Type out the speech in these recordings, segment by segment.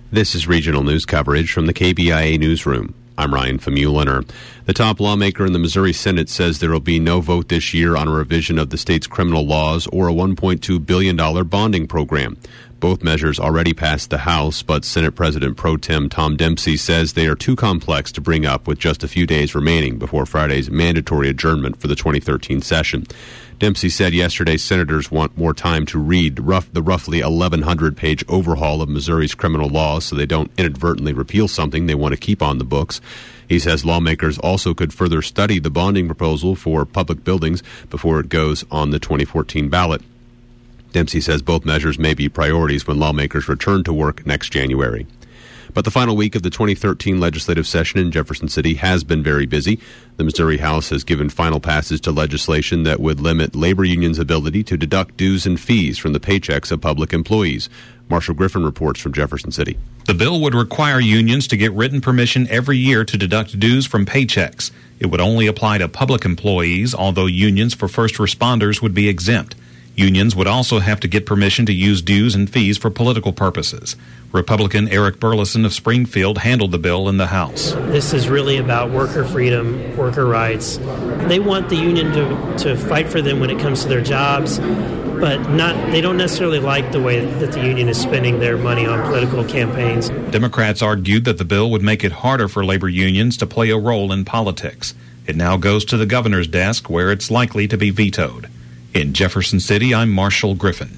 This is regional news coverage from the KBIA newsroom. I'm Ryan Famuliner. The top lawmaker in the Missouri Senate says there will be no vote this year on a revision of the state's criminal laws or a $1.2 billion bonding program. Both measures already passed the House, but Senate President Pro Tem Tom Dempsey says they are too complex to bring up with just a few days remaining before Friday's mandatory adjournment for the 2013 session. Dempsey said yesterday senators want more time to read the roughly 1,100-page overhaul of Missouri's criminal laws so they don't inadvertently repeal something they want to keep on the books. He says lawmakers also could further study the bonding proposal for public buildings before it goes on the 2014 ballot. Dempsey says both measures may be priorities when lawmakers return to work next January. But the final week of the 2013 legislative session in Jefferson City has been very busy. The Missouri House has given final passes to legislation that would limit labor unions' ability to deduct dues and fees from the paychecks of public employees. Marshall Griffin reports from Jefferson City. The bill would require unions to get written permission every year to deduct dues from paychecks. It would only apply to public employees, although unions for first responders would be exempt. Unions would also have to get permission to use dues and fees for political purposes. Republican Eric Burleson of Springfield handled the bill in the House. This is really about worker freedom, worker rights. They want the union to fight for them when it comes to their jobs, but they don't necessarily like the way that the union is spending their money on political campaigns. Democrats argued that the bill would make it harder for labor unions to play a role in politics. It now goes to the governor's desk, where it's likely to be vetoed. In Jefferson City, I'm Marshall Griffin.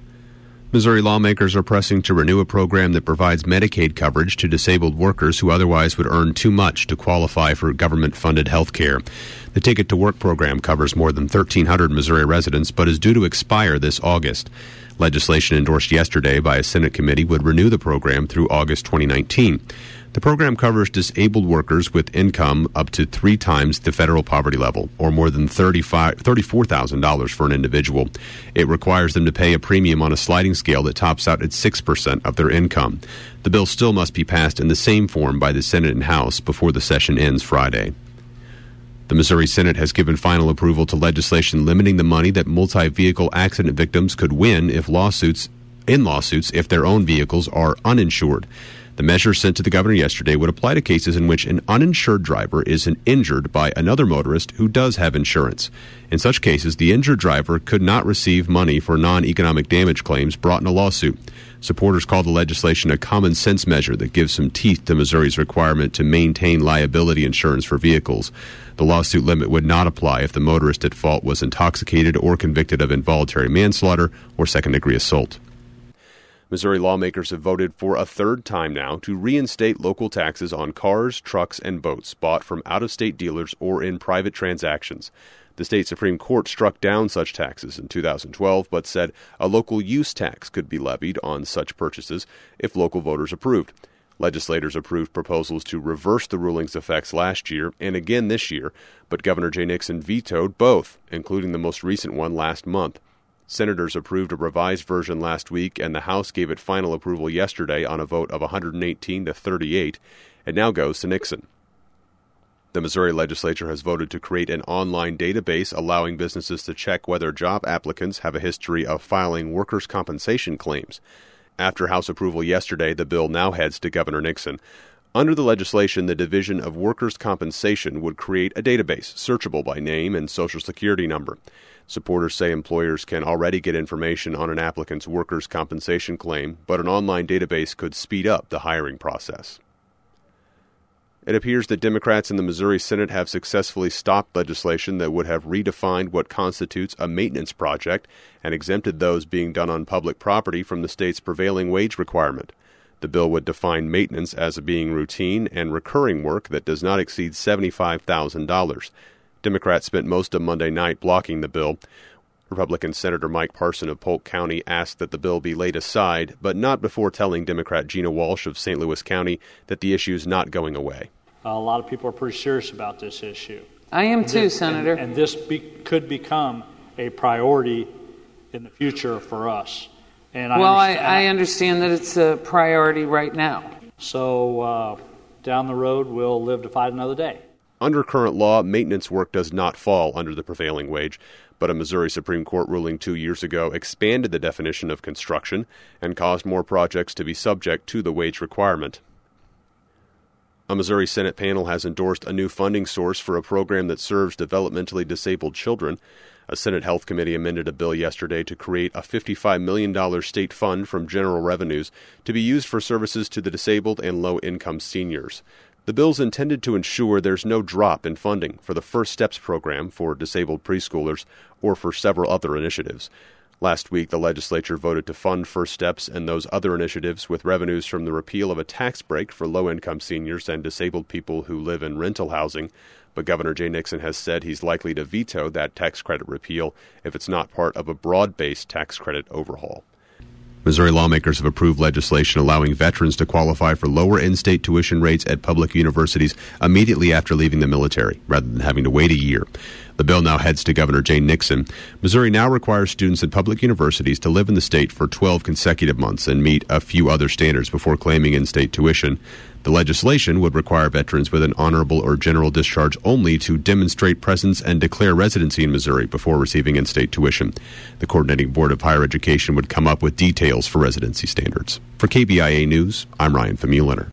Missouri lawmakers are pressing to renew a program that provides Medicaid coverage to disabled workers who otherwise would earn too much to qualify for government-funded health care. The Ticket to Work program covers more than 1,300 Missouri residents, but is due to expire this August. Legislation endorsed yesterday by a Senate committee would renew the program through August 2019. The program covers disabled workers with income up to 3 times the federal poverty level, or more than $34,000 for an individual. It requires them to pay a premium on a sliding scale that tops out at 6% of their income. The bill still must be passed in the same form by the Senate and House before the session ends Friday. The Missouri Senate has given final approval to legislation limiting the money that multi-vehicle accident victims could win if lawsuits if their own vehicles are uninsured. The measure sent to the governor yesterday would apply to cases in which an uninsured driver is injured by another motorist who does have insurance. In such cases, the injured driver could not receive money for non-economic damage claims brought in a lawsuit. Supporters call the legislation a common sense measure that gives some teeth to Missouri's requirement to maintain liability insurance for vehicles. The lawsuit limit would not apply if the motorist at fault was intoxicated or convicted of involuntary manslaughter or second-degree assault. Missouri lawmakers have voted for a third time now to reinstate local taxes on cars, trucks, and boats bought from out-of-state dealers or in private transactions. The state Supreme Court struck down such taxes in 2012, but said a local use tax could be levied on such purchases if local voters approved. Legislators approved proposals to reverse the ruling's effects last year and again this year, but Governor Jay Nixon vetoed both, including the most recent one last month. Senators approved a revised version last week, and the House gave it final approval yesterday on a vote of 118 to 38. It now goes to Nixon. The Missouri legislature has voted to create an online database allowing businesses to check whether job applicants have a history of filing workers' compensation claims. After House approval yesterday, the bill now heads to Governor Nixon. Under the legislation, the Division of Workers' Compensation would create a database searchable by name and Social Security number. Supporters say employers can already get information on an applicant's workers' compensation claim, but an online database could speed up the hiring process. It appears that Democrats in the Missouri Senate have successfully stopped legislation that would have redefined what constitutes a maintenance project and exempted those being done on public property from the state's prevailing wage requirement. The bill would define maintenance as being routine and recurring work that does not exceed $75,000. Democrats spent most of Monday night blocking the bill. Republican Senator Mike Parson of Polk County asked that the bill be laid aside, but not before telling Democrat Gina Walsh of St. Louis County that the issue is not going away. A lot of people are pretty serious about this issue. I am too, Senator. And this could become a priority in the future for us. And I understand that it's a priority right now. So down the road, we'll live to fight another day. Under current law, maintenance work does not fall under the prevailing wage, but a Missouri Supreme Court ruling 2 years ago expanded the definition of construction and caused more projects to be subject to the wage requirement. A Missouri Senate panel has endorsed a new funding source for a program that serves developmentally disabled children. A Senate Health Committee amended a bill yesterday to create a $55 million state fund from general revenues to be used for services to the disabled and low-income seniors. The bill's intended to ensure there's no drop in funding for the First Steps program for disabled preschoolers or for several other initiatives. Last week, the legislature voted to fund First Steps and those other initiatives with revenues from the repeal of a tax break for low-income seniors and disabled people who live in rental housing. But Governor Jay Nixon has said he's likely to veto that tax credit repeal if it's not part of a broad-based tax credit overhaul. Missouri lawmakers have approved legislation allowing veterans to qualify for lower in-state tuition rates at public universities immediately after leaving the military, rather than having to wait a year. The bill now heads to Governor Jay Nixon. Missouri now requires students at public universities to live in the state for 12 consecutive months and meet a few other standards before claiming in-state tuition. The legislation would require veterans with an honorable or general discharge only to demonstrate presence and declare residency in Missouri before receiving in-state tuition. The Coordinating Board of Higher Education would come up with details for residency standards. For KBIA News, I'm Ryan Famuliner.